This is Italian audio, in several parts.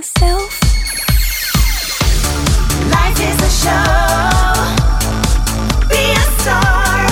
yourself. Life is a show. Be a star.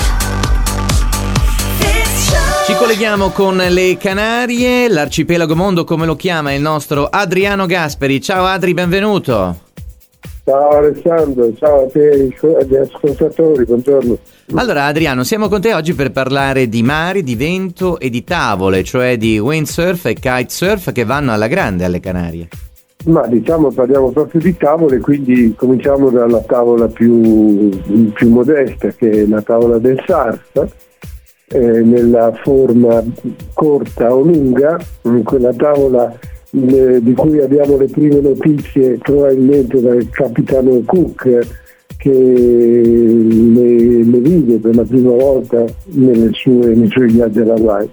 It's show. Ci colleghiamo con le Canarie, l'arcipelago mondo come lo chiama il nostro Adriano Gasperi. Ciao Adri, benvenuto. Ciao Alessandro, ciao a te agli ascoltatori, buongiorno. Allora Adriano, siamo con te oggi per parlare di mare, di vento e di tavole, cioè di windsurf e kitesurf che vanno alla grande alle Canarie. Ma diciamo parliamo proprio di tavole, quindi cominciamo dalla tavola più modesta, che è la tavola del surf, nella forma corta o lunga, quella tavola di cui abbiamo le prime notizie probabilmente dal capitano Cook, che le vide per la prima volta nei suoi viaggi alla Hawaii.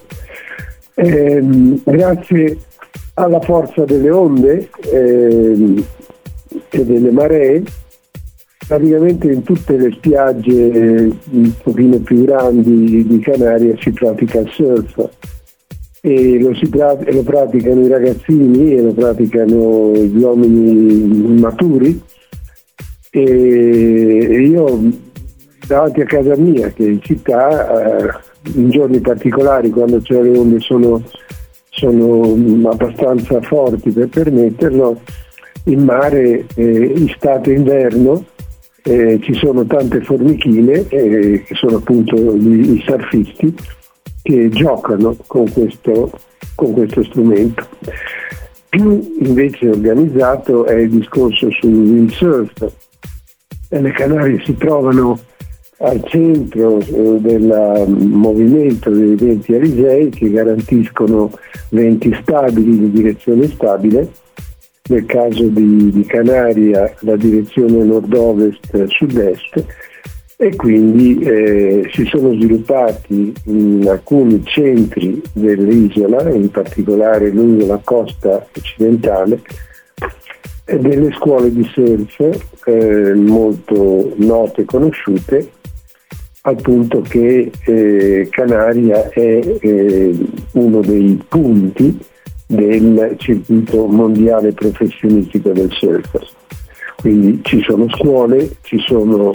Grazie alla forza delle onde e delle maree, praticamente in tutte le spiagge un pochino più grandi di Canaria si pratica il surf. E lo praticano i ragazzini e lo praticano gli uomini maturi, e io davanti a casa mia, che è in città, in giorni particolari quando cioè le onde sono abbastanza forti per permetterlo, in mare estate e inverno ci sono tante formichine che sono appunto i surfisti che giocano con questo strumento. Più invece organizzato è il discorso sul windsurf. Le Canarie si trovano al centro del movimento dei venti alisei che garantiscono venti stabili di direzione stabile. Nel caso di Canaria la direzione nord-ovest-sud-est, e quindi si sono sviluppati in alcuni centri dell'isola, in particolare lungo la costa occidentale, delle scuole di surf molto note e conosciute, al punto che Canaria è uno dei punti del circuito mondiale professionistico del surf. Quindi ci sono scuole, ci sono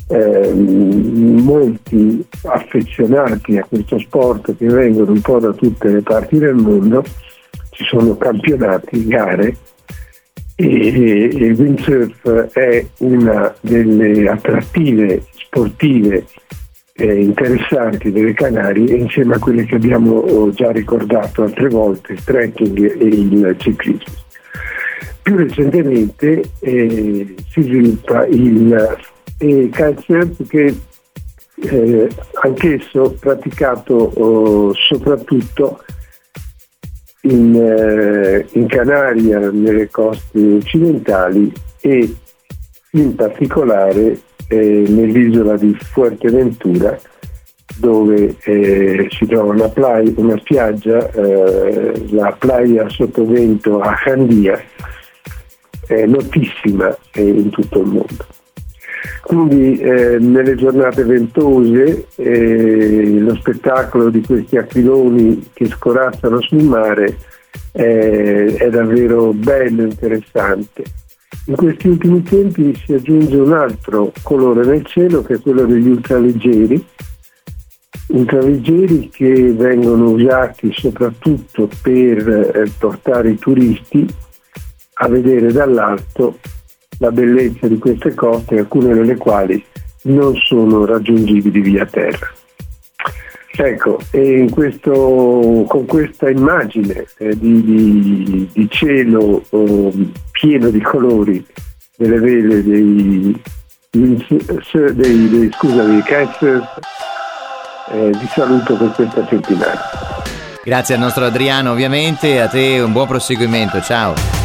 molti affezionati a questo sport che vengono un po' da tutte le parti del mondo, ci sono campionati, gare, e il windsurf è una delle attrattive sportive interessanti delle Canarie, insieme a quelle che abbiamo già ricordato altre volte, il trekking e il ciclismo. Più recentemente si sviluppa il kitesurf, che anch'esso praticato soprattutto in Canaria, nelle coste occidentali, e in particolare nell'isola di Fuerteventura, dove si trova una spiaggia, la playa Sottovento a Jandia, notissima in tutto il mondo. Quindi nelle giornate ventose lo spettacolo di questi aquiloni che scorazzano sul mare è davvero bello e interessante. In questi ultimi tempi si aggiunge un altro colore nel cielo, che è quello degli ultraleggeri che vengono usati soprattutto per portare i turisti a vedere dall'alto la bellezza di queste coste, alcune delle quali non sono raggiungibili via terra. Ecco, e con questa immagine di cielo pieno di colori delle vele dei kitesurf, vi saluto per questa settimana. Grazie al nostro Adriano, ovviamente, a te un buon proseguimento, ciao.